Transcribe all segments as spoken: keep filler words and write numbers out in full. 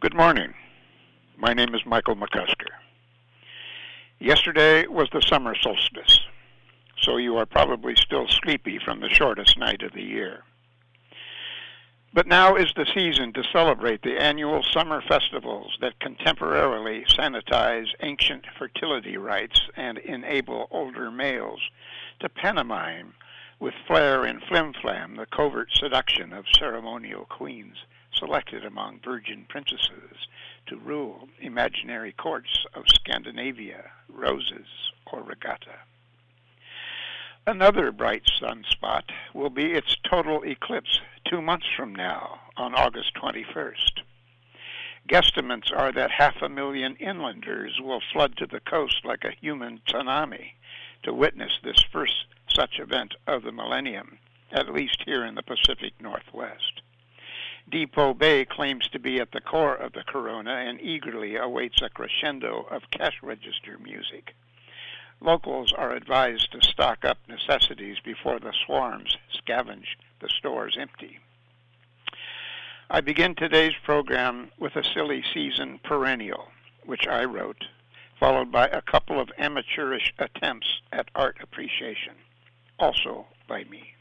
Good morning. My name is Michael McCusker. Yesterday was the summer solstice, so you are probably still sleepy from the shortest night of the year. But now is the season to celebrate the annual summer festivals that contemporarily sanitize ancient fertility rites and enable older males to pantomime with flair and flim-flam the covert seduction of ceremonial queens selected among virgin princesses to rule imaginary courts of Scandinavia, roses, or regatta. Another bright sunspot will be its total eclipse two months from now, on August twenty-first. Guesstimates are that half a million inlanders will flood to the coast like a human tsunami to witness this first such event of the millennium, at least here in the Pacific Northwest. Depot Bay claims to be at the core of the corona and eagerly awaits a crescendo of cash register music. Locals are advised to stock up necessities before the swarms scavenge the stores empty. I begin today's program with a silly season perennial, which I wrote, followed by a couple of amateurish attempts at art appreciation, also by me.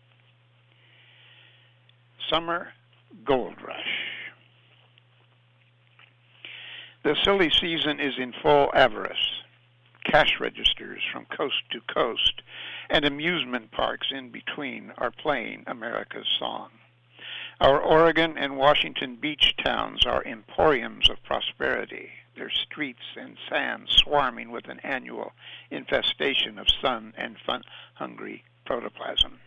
Summer Gold Rush. The silly season is in full avarice. Cash registers from coast to coast and amusement parks in between are playing America's song. Our Oregon and Washington beach towns are emporiums of prosperity, their streets and sands swarming with an annual infestation of sun and fun-hungry protoplasm.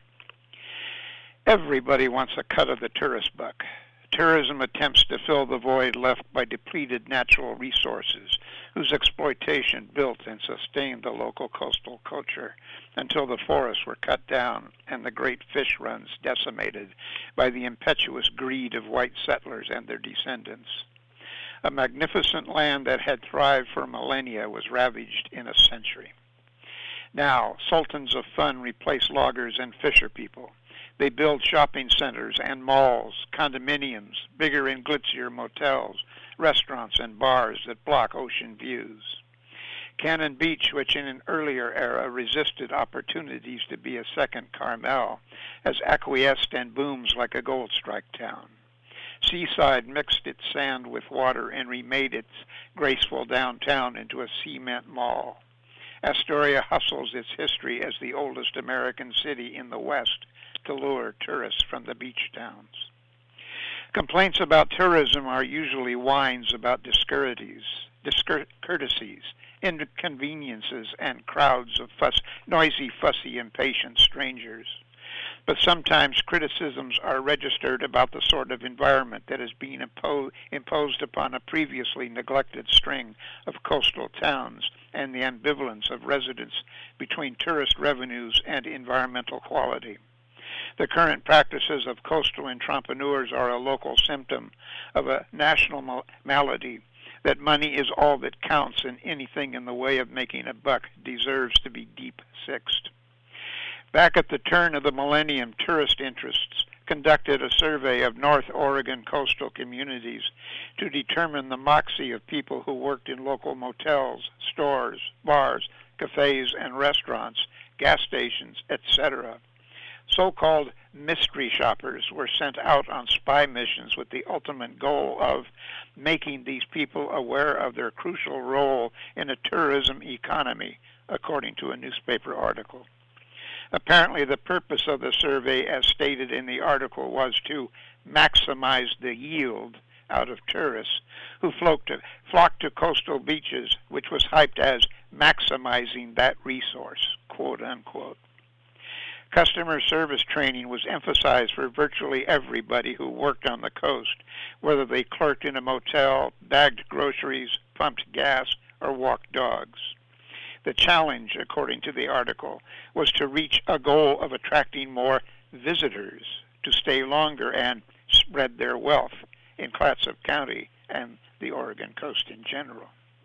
Everybody wants a cut of the tourist buck. Tourism attempts to fill the void left by depleted natural resources, whose exploitation built and sustained the local coastal culture until the forests were cut down and the great fish runs decimated by the impetuous greed of white settlers and their descendants. A magnificent land that had thrived for millennia was ravaged in a century. Now, sultans of fun replace loggers and fisher people. They build shopping centers and malls, condominiums, bigger and glitzier motels, restaurants and bars that block ocean views. Cannon Beach, which in an earlier era resisted opportunities to be a second Carmel, has acquiesced and booms like a gold strike town. Seaside mixed its sand with water and remade its graceful downtown into a cement mall. Astoria hustles its history as the oldest American city in the West to lure tourists from the beach towns. Complaints about tourism are usually whines about discourtesies, discourtesies, inconveniences, and crowds of fuss, noisy, fussy, impatient strangers. But sometimes criticisms are registered about the sort of environment that is being impo- imposed upon a previously neglected string of coastal towns and the ambivalence of residents between tourist revenues and environmental quality. The current practices of coastal entrepreneurs are a local symptom of a national mal- malady, that money is all that counts and anything in the way of making a buck deserves to be deep-sixed. Back at the turn of the millennium, tourist interests conducted a survey of North Oregon coastal communities to determine the moxie of people who worked in local motels, stores, bars, cafes, and restaurants, gas stations, et cetera. So-called mystery shoppers were sent out on spy missions with the ultimate goal of making these people aware of their crucial role in a tourism economy, according to a newspaper article. Apparently, the purpose of the survey, as stated in the article, was to maximize the yield out of tourists who flocked to, flocked to coastal beaches, which was hyped as maximizing that resource, quote unquote. Customer service training was emphasized for virtually everybody who worked on the coast, whether they clerked in a motel, bagged groceries, pumped gas, or walked dogs. The challenge, according to the article, was to reach a goal of attracting more visitors to stay longer and spread their wealth in Clatsop County and the Oregon coast in general.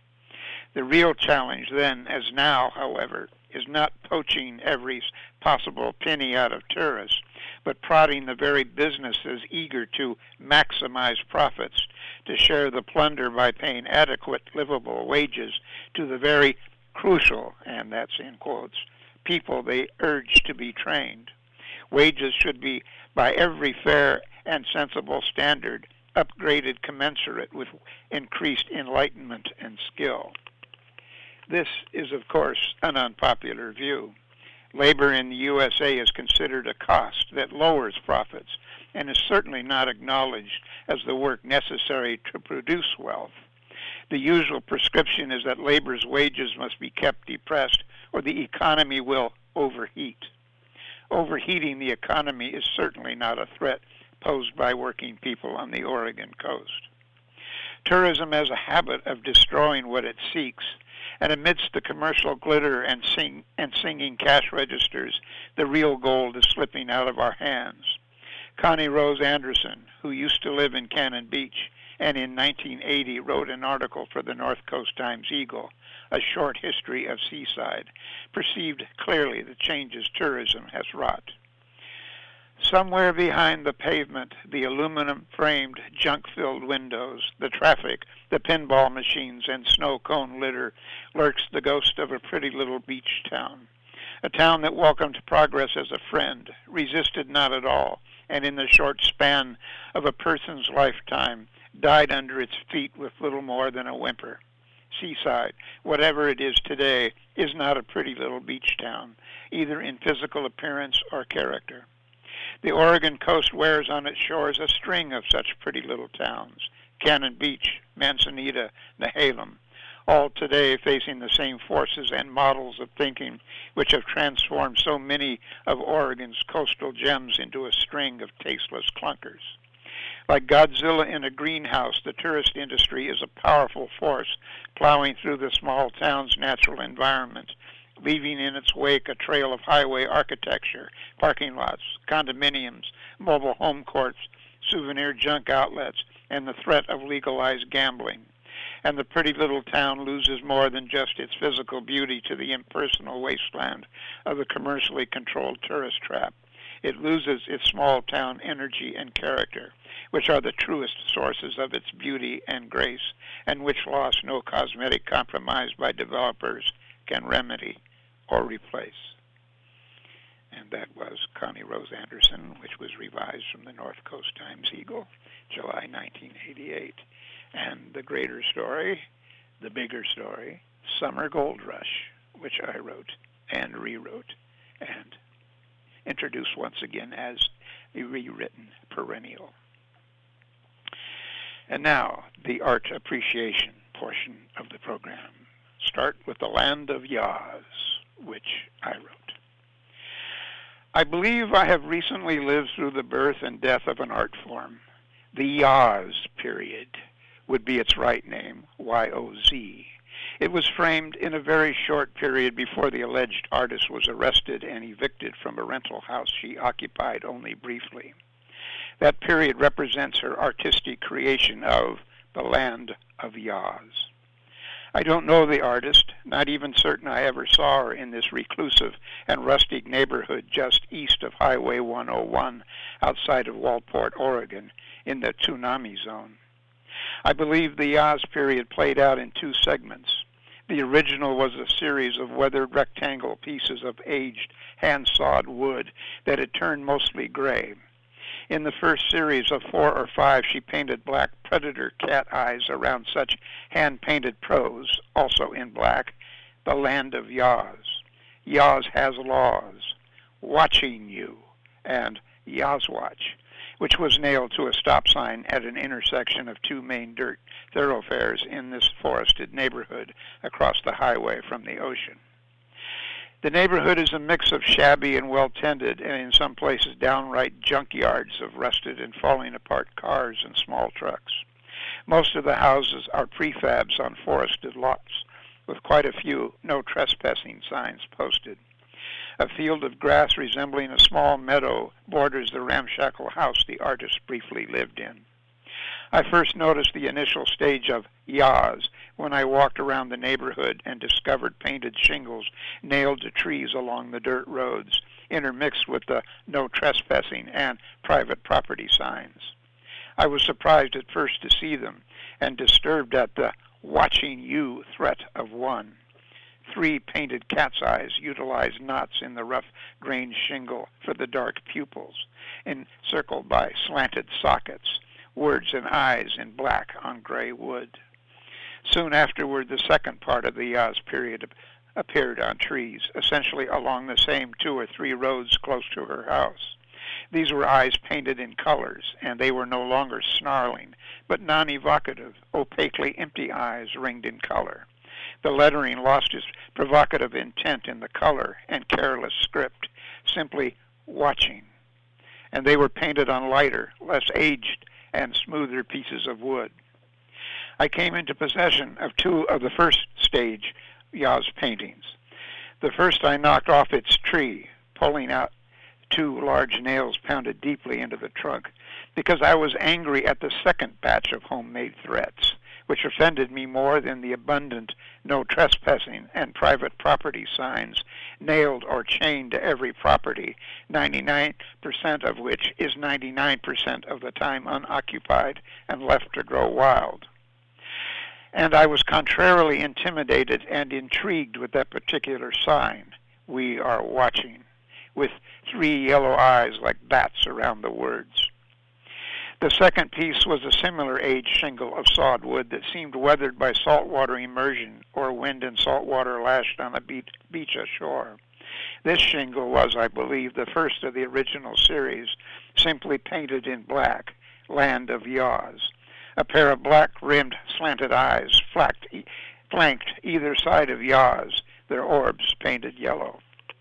The real challenge then, as now, however, is not poaching every possible penny out of tourists, but prodding the very businesses eager to maximize profits to share the plunder by paying adequate livable wages to the very crucial, and that's in quotes, people they urge to be trained. Wages should be, by every fair and sensible standard, upgraded commensurate with increased enlightenment and skill. This is, of course, an unpopular view. Labor in the U S A is considered a cost that lowers profits and is certainly not acknowledged as the work necessary to produce wealth. The usual prescription is that labor's wages must be kept depressed or the economy will overheat. Overheating the economy is certainly not a threat posed by working people on the Oregon coast. Tourism has a habit of destroying what it seeks, and amidst the commercial glitter and, sing, and singing cash registers, the real gold is slipping out of our hands. Connie Rose Anderson, who used to live in Cannon Beach, and in nineteen eighty wrote an article for the North Coast Times-Eagle, A Short History of Seaside, perceived clearly the changes tourism has wrought. Somewhere behind the pavement, the aluminum-framed, junk-filled windows, the traffic, the pinball machines, and snow cone litter lurks the ghost of a pretty little beach town. A town that welcomed progress as a friend, resisted not at all, and in the short span of a person's lifetime, died under its feet with little more than a whimper. Seaside, whatever it is today, is not a pretty little beach town, either in physical appearance or character. The Oregon coast wears on its shores a string of such pretty little towns, Cannon Beach, Manzanita, Nehalem, all today facing the same forces and models of thinking which have transformed so many of Oregon's coastal gems into a string of tasteless clunkers. Like Godzilla in a greenhouse, the tourist industry is a powerful force plowing through the small town's natural environment, leaving in its wake a trail of highway architecture, parking lots, condominiums, mobile home courts, souvenir junk outlets, and the threat of legalized gambling. And the pretty little town loses more than just its physical beauty to the impersonal wasteland of the commercially controlled tourist trap. It loses its small town energy and character, which are the truest sources of its beauty and grace, and which loss no cosmetic compromise by developers can remedy or replace. And that was Connie Rose Anderson, which was revised from the North Coast Times-Eagle, July nineteen eighty-eight. And the greater story, the bigger story, Summer Gold Rush, which I wrote and rewrote and introduced once again as a rewritten perennial. And now, the art appreciation portion of the program. Start with The Land of Yaz, which I wrote. I believe I have recently lived through the birth and death of an art form. The Yoz period would be its right name, Y O Z. It was framed in a very short period before the alleged artist was arrested and evicted from a rental house she occupied only briefly. That period represents her artistic creation of The Land of Yaz. I don't know the artist, not even certain I ever saw her in this reclusive and rustic neighborhood just east of Highway one oh one outside of Walport, Oregon, in the tsunami zone. I believe the Yaz period played out in two segments. The original was a series of weathered rectangle pieces of aged, hand-sawed wood that had turned mostly gray. In the first series of four or five, she painted black predator cat eyes around such hand-painted prose, also in black, The Land of Yaz. Yaz has laws, watching you, and Yazwatch, which was nailed to a stop sign at an intersection of two main dirt thoroughfares in this forested neighborhood across the highway from the ocean. The neighborhood is a mix of shabby and well-tended, and in some places downright junkyards of rusted and falling apart cars and small trucks. Most of the houses are prefabs on forested lots, with quite a few no trespassing signs posted. A field of grass resembling a small meadow borders the ramshackle house the artist briefly lived in. I first noticed the initial stage of Yaz when I walked around the neighborhood and discovered painted shingles nailed to trees along the dirt roads, intermixed with the no trespassing and private property signs. I was surprised at first to see them, and disturbed at the watching you threat of one. Three painted cat's eyes utilized knots in the rough-grained shingle for the dark pupils, encircled by slanted sockets, words and eyes in black on gray wood. Soon afterward, the second part of the Yaz period appeared on trees, essentially along the same two or three roads close to her house. These were eyes painted in colors, and they were no longer snarling, but non-evocative, opaquely empty eyes ringed in color. The lettering lost its provocative intent in the color and careless script, simply watching. And they were painted on lighter, less aged, and smoother pieces of wood. I came into possession of two of the first stage Yaz paintings. The first I knocked off its tree, pulling out two large nails pounded deeply into the trunk, because I was angry at the second batch of homemade threats, which offended me more than the abundant no trespassing and private property signs nailed or chained to every property, ninety-nine percent of which is ninety-nine percent of the time unoccupied and left to grow wild. And I was contrarily intimidated and intrigued with that particular sign, "We are watching," with three yellow eyes like bats around the words. The second piece was a similar aged shingle of sawed wood that seemed weathered by saltwater immersion or wind and salt water lashed on a beach ashore. This shingle was, I believe, the first of the original series, simply painted in black, Land of Yaz. A pair of black-rimmed slanted eyes flanked, flanked either side of Yaz, their orbs painted yellow.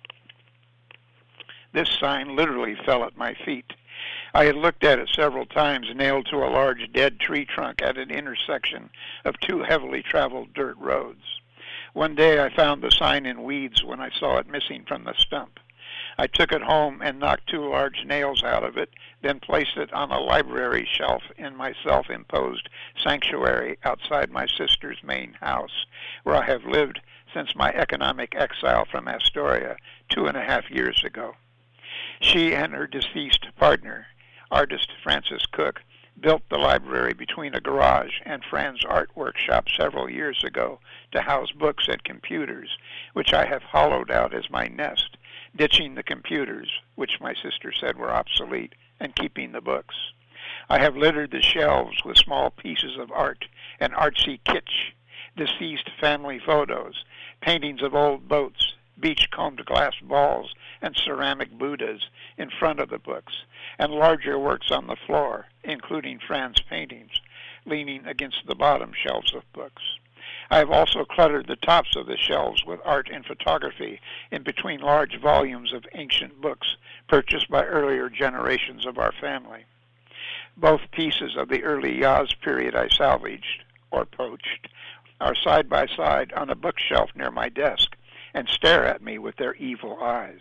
This sign literally fell at my feet. I had looked at it several times, nailed to a large dead tree trunk at an intersection of two heavily traveled dirt roads. One day I found the sign in weeds when I saw it missing from the stump. I took it home and knocked two large nails out of it, then placed it on a library shelf in my self-imposed sanctuary outside my sister's main house, where I have lived since my economic exile from Astoria two and a half years ago. She and her deceased partner, artist Francis Cook, built the library between a garage and Fran's art workshop several years ago to house books and computers, which I have hollowed out as my nest, ditching the computers, which my sister said were obsolete, and keeping the books. I have littered the shelves with small pieces of art and artsy kitsch, deceased family photos, paintings of old boats, beach-combed glass balls, and ceramic Buddhas in front of the books, and larger works on the floor, including Fran's paintings, leaning against the bottom shelves of books. I have also cluttered the tops of the shelves with art and photography in between large volumes of ancient books purchased by earlier generations of our family. Both pieces of the early Yaz period I salvaged, or poached, are side by side on a bookshelf near my desk, and stare at me with their evil eyes.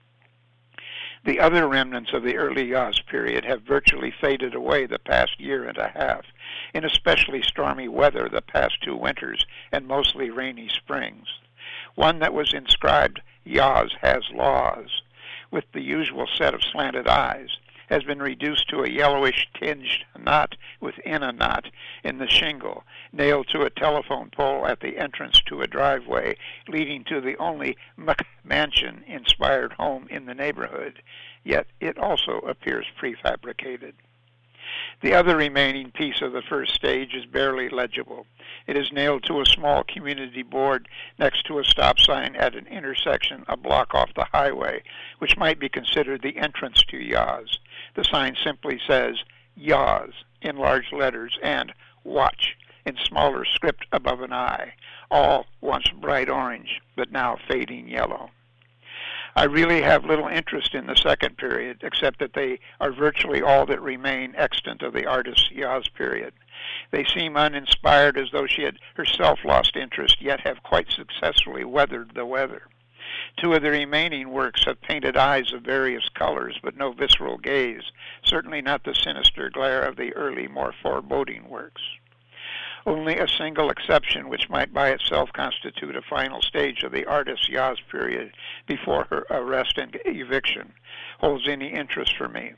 The other remnants of the early Yaz period have virtually faded away the past year and a half, in especially stormy weather the past two winters and mostly rainy springs. One that was inscribed, "Yaz has laws," with the usual set of slanted eyes, has been reduced to a yellowish tinged knot within a knot in the shingle, nailed to a telephone pole at the entrance to a driveway leading to the only McMansion-inspired home in the neighborhood, yet it also appears prefabricated. The other remaining piece of the first stage is barely legible. It is nailed to a small community board next to a stop sign at an intersection a block off the highway, which might be considered the entrance to Yaz. The sign simply says, Yaz, in large letters, and Watch, in smaller script above an eye, all once bright orange, but now fading yellow. I really have little interest in the second period, except that they are virtually all that remain extant of the artist's Yaz period. They seem uninspired, as though she had herself lost interest, yet have quite successfully weathered the weather. Two of the remaining works have painted eyes of various colors, but no visceral gaze, certainly not the sinister glare of the early, more foreboding works. Only a single exception, which might by itself constitute a final stage of the artist's Yaz period before her arrest and eviction, holds any interest for me.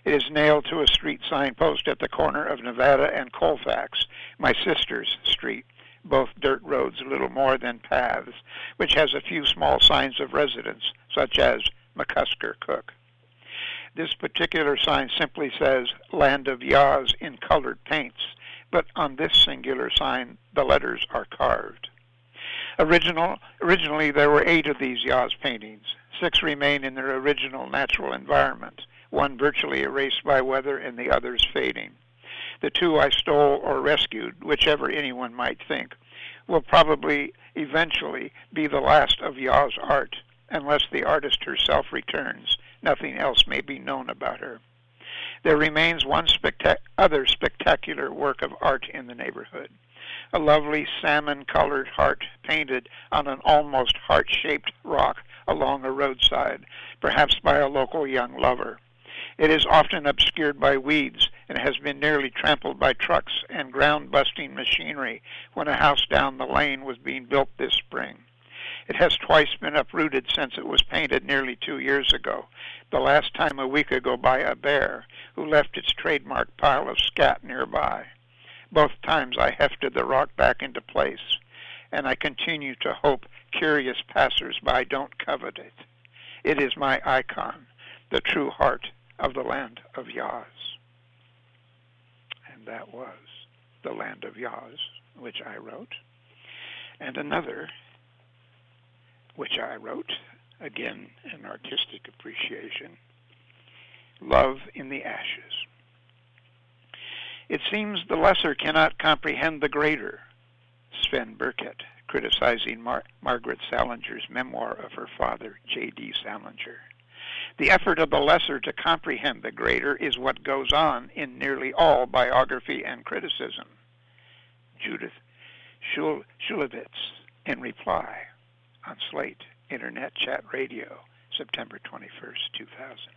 It is nailed to a street signpost at the corner of Nevada and Colfax, my sister's street, both dirt roads little more than paths, which has a few small signs of residence, such as McCusker Cook. This particular sign simply says Land of Yaz in colored paints, but on this singular sign the letters are carved. Original, originally there were eight of these Yaz paintings. Six remain in their original natural environment, one virtually erased by weather and the others fading. The two I stole or rescued, whichever anyone might think, will probably eventually be the last of Yaz art. Unless the artist herself returns, nothing else may be known about her. There remains one spectac- other spectacular work of art in the neighborhood, a lovely salmon-colored heart painted on an almost heart-shaped rock along a roadside, perhaps by a local young lover. It is often obscured by weeds and has been nearly trampled by trucks and ground-busting machinery when a house down the lane was being built this spring. It has twice been uprooted since it was painted nearly two years ago, the last time a week ago by a bear who left its trademark pile of scat nearby. Both times I hefted the rock back into place, and I continue to hope curious passers-by don't covet it. It is my icon, the true heart of the Land of Yaz. And that was The Land of Yaz, which I wrote, and another which I wrote, again an artistic appreciation, Love in the Ashes. It seems the lesser cannot comprehend the greater, Sven Burkett, criticizing Mar- Margaret Salinger's memoir of her father, J D Salinger. The effort of the lesser to comprehend the greater is what goes on in nearly all biography and criticism. Judith Shul- Shulevitz, in reply, on Slate Internet Chat Radio, September twenty-first, two thousand.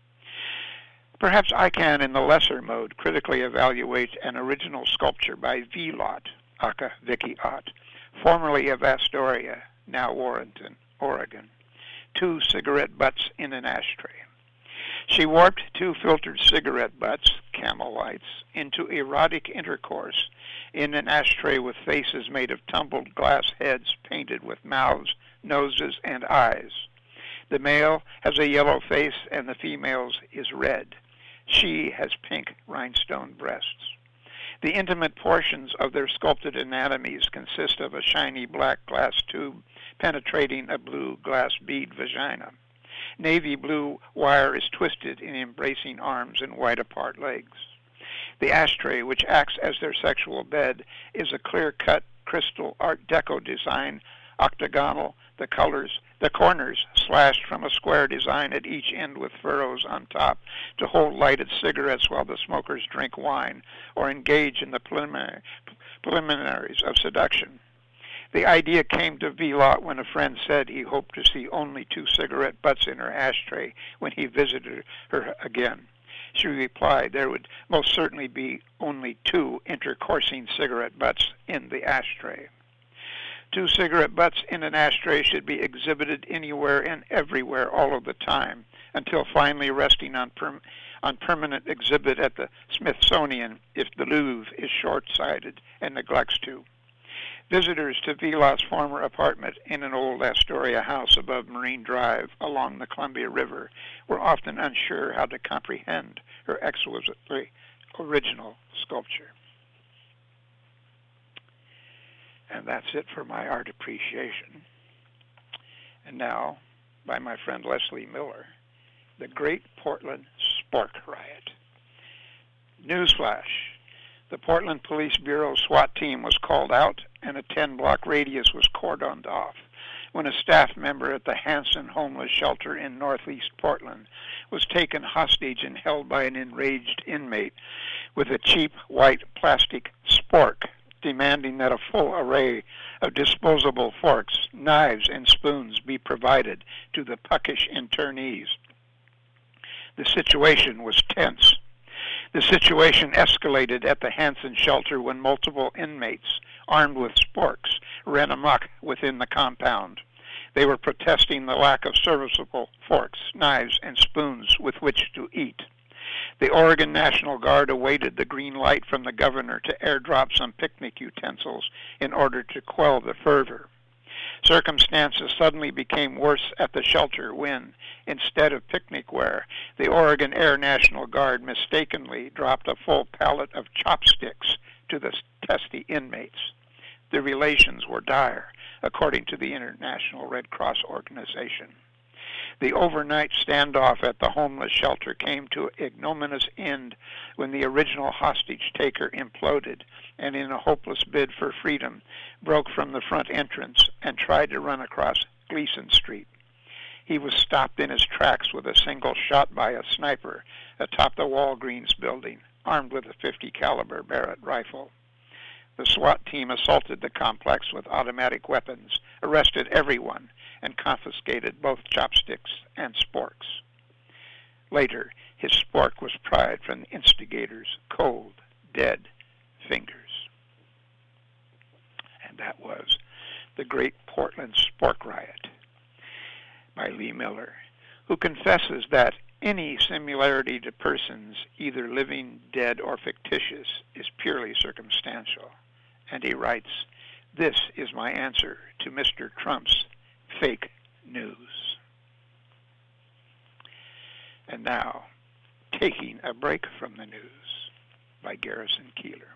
Perhaps I can, in the lesser mode, critically evaluate an original sculpture by V. Lott, aka Vicky Ott, formerly of Astoria, now Warrenton, Oregon. Two cigarette butts in an ashtray. She warped two filtered cigarette butts, Camel Lights, into erotic intercourse in an ashtray with faces made of tumbled glass heads painted with mouths, noses, and eyes. The male has a yellow face and the female's is red. She has pink rhinestone breasts. The intimate portions of their sculpted anatomies consist of a shiny black glass tube penetrating a blue glass bead vagina. Navy blue wire is twisted in embracing arms and wide apart legs. The ashtray, which acts as their sexual bed, is a clear-cut crystal Art Deco design, octagonal, the colors, the corners slashed from a square design at each end with furrows on top to hold lighted cigarettes while the smokers drink wine or engage in the preliminary, preliminaries of seduction. The idea came to V. Lott when a friend said he hoped to see only two cigarette butts in her ashtray when he visited her again. She replied there would most certainly be only two intercoursing cigarette butts in the ashtray. Two cigarette butts in an ashtray should be exhibited anywhere and everywhere all of the time, until finally resting on, perm- on permanent exhibit at the Smithsonian if the Louvre is short-sighted and neglects to. Visitors to V. Lott's former apartment in an old Astoria house above Marine Drive along the Columbia River were often unsure how to comprehend her exquisitely original sculpture. And that's it for my art appreciation. And now, by my friend Leslie Miller, the Great Portland Spork Riot. Newsflash. The Portland Police Bureau SWAT team was called out and a ten-block radius was cordoned off when a staff member at the Hanson Homeless Shelter in northeast Portland was taken hostage and held by an enraged inmate with a cheap white plastic spork, demanding that a full array of disposable forks, knives, and spoons be provided to the puckish internees. The situation was tense. The situation escalated at the Hanson shelter when multiple inmates, armed with sporks, ran amok within the compound. They were protesting the lack of serviceable forks, knives, and spoons with which to eat. The Oregon National Guard awaited the green light from the governor to airdrop some picnic utensils in order to quell the fervor. Circumstances suddenly became worse at the shelter when, instead of picnic wear, the Oregon Air National Guard mistakenly dropped a full pallet of chopsticks to the testy inmates. The relations were dire, according to the International Red Cross Organization. The overnight standoff at the homeless shelter came to an ignominious end when the original hostage-taker imploded and, in a hopeless bid for freedom, broke from the front entrance and tried to run across Gleason Street. He was stopped in his tracks with a single shot by a sniper atop the Walgreens building, armed with a fifty caliber Barrett rifle. The SWAT team assaulted the complex with automatic weapons, arrested everyone, and confiscated both chopsticks and sporks. Later, his spork was pried from the instigator's cold, dead fingers. And that was The Great Portland Spork Riot by Lee Miller, who confesses that any similarity to persons, either living, dead, or fictitious, is purely circumstantial. And he writes, "This is my answer to Mister Trump's fake news." And now, Taking a Break from the News by Garrison Keillor.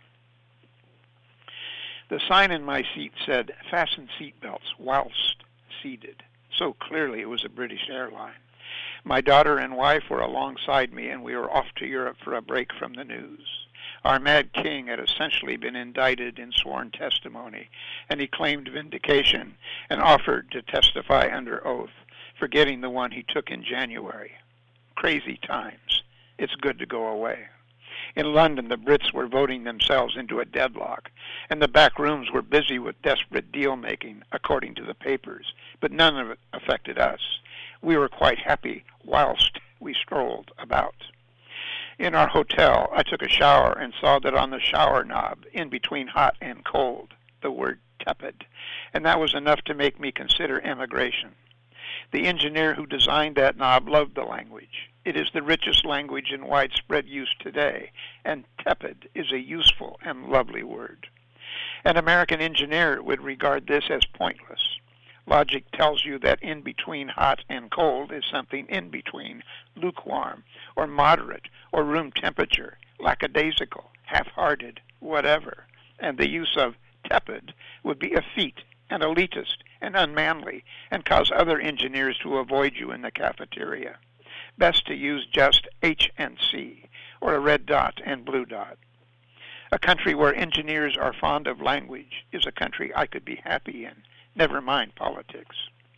The sign in my seat said, "Fasten seatbelts whilst seated." So clearly it was a British airline. My daughter and wife were alongside me, and we were off to Europe for a break from the news. Our mad king had essentially been indicted in sworn testimony, and he claimed vindication and offered to testify under oath, forgetting the one he took in January. Crazy times. It's good to go away. In London, the Brits were voting themselves into a deadlock, and the back rooms were busy with desperate deal-making, according to the papers, but none of it affected us. We were quite happy whilst we strolled about. In our hotel, I took a shower and saw that on the shower knob, in between hot and cold, the word tepid, and that was enough to make me consider emigration. The engineer who designed that knob loved the language. It is the richest language in widespread use today, and tepid is a useful and lovely word. An American engineer would regard this as pointless. Logic tells you that in between hot and cold is something in between, lukewarm, or moderate, or room temperature, lackadaisical, half-hearted, whatever. And the use of tepid would be effete and elitist and unmanly and cause other engineers to avoid you in the cafeteria. Best to use just H and C, or a red dot and blue dot. A country where engineers are fond of language is a country I could be happy in. Never mind politics.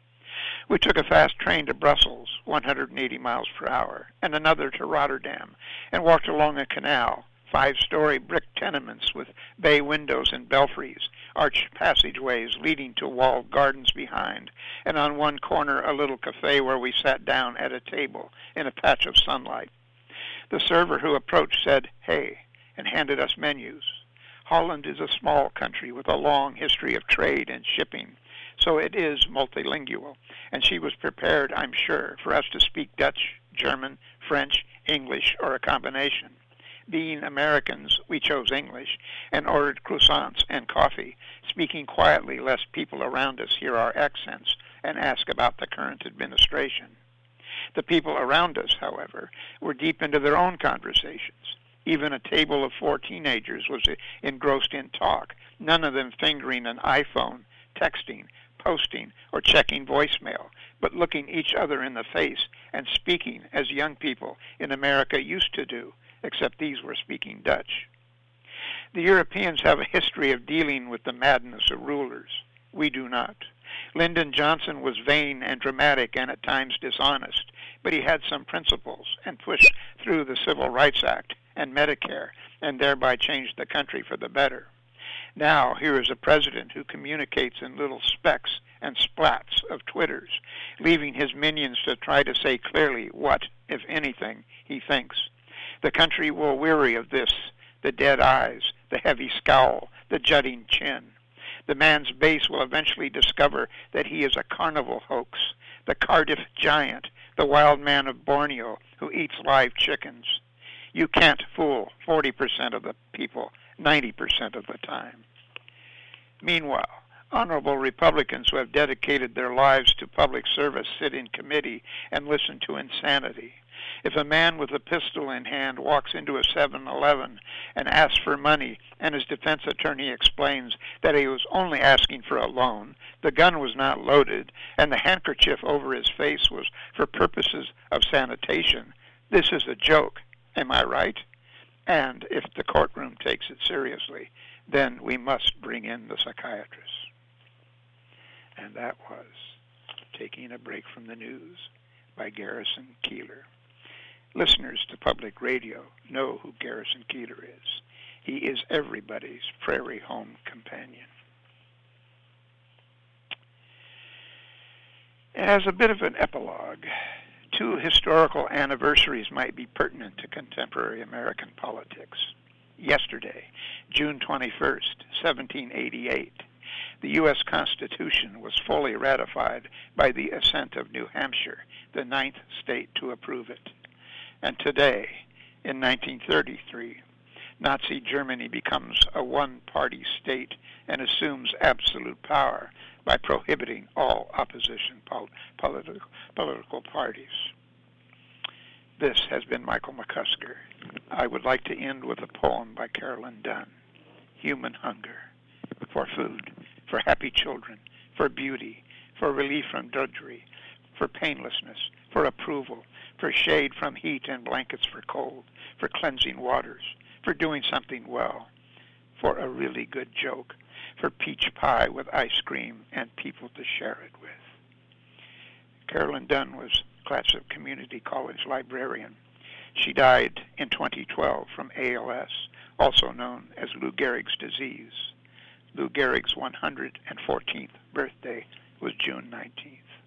We took a fast train to Brussels, one hundred eighty miles per hour, and another to Rotterdam, and walked along a canal, five-story brick tenements with bay windows and belfries, arched passageways leading to walled gardens behind, and on one corner a little cafe where we sat down at a table in a patch of sunlight. The server who approached said, "Hey," and handed us menus. Holland is a small country with a long history of trade and shipping, so it is multilingual, and she was prepared, I'm sure, for us to speak Dutch, German, French, English, or a combination. Being Americans, we chose English and ordered croissants and coffee, speaking quietly lest people around us hear our accents and ask about the current administration. The people around us, however, were deep into their own conversations. Even a table of four teenagers was engrossed in talk, none of them fingering an iPhone, texting, posting, or checking voicemail, but looking each other in the face and speaking as young people in America used to do, except these were speaking Dutch. The Europeans have a history of dealing with the madness of rulers. We do not. Lyndon Johnson was vain and dramatic and at times dishonest, but he had some principles and pushed through the Civil Rights Act and Medicare, and thereby changed the country for the better. Now, here is a president who communicates in little specks and splats of twitters, leaving his minions to try to say clearly what, if anything, he thinks. The country will weary of this, the dead eyes, the heavy scowl, the jutting chin. The man's base will eventually discover that he is a carnival hoax, the Cardiff giant, the wild man of Borneo who eats live chickens. You can't fool forty percent of the people ninety percent of the time. Meanwhile, honorable Republicans who have dedicated their lives to public service sit in committee and listen to insanity. If a man with a pistol in hand walks into a seven eleven and asks for money and his defense attorney explains that he was only asking for a loan, the gun was not loaded, and the handkerchief over his face was for purposes of sanitation, this is a joke, am I right? And if the courtroom takes it seriously, then we must bring in the psychiatrists. And that was Taking a Break from the News by Garrison Keillor. Listeners to public radio know who Garrison Keillor is. He is everybody's prairie home companion. As a bit of an epilogue, two historical anniversaries might be pertinent to contemporary American politics. Yesterday, June twenty-first, seventeen eighty-eight, the U S Constitution was fully ratified by the assent of New Hampshire, the ninth state to approve it. And today, in nineteen thirty-three, Nazi Germany becomes a one-party state and assumes absolute power by prohibiting all opposition pol- political, political parties. This has been Michael McCusker. I would like to end with a poem by Carolyn Dunn, Human Hunger, for food, for happy children, for beauty, for relief from drudgery, for painlessness, for approval, for shade from heat and blankets for cold, for cleansing waters, for doing something well, for a really good joke, for peach pie with ice cream and people to share it with. Carolyn Dunn was Clatsop Community College librarian. She died in twenty twelve from A L S, also known as Lou Gehrig's disease. Lou Gehrig's one hundred fourteenth birthday was June nineteenth.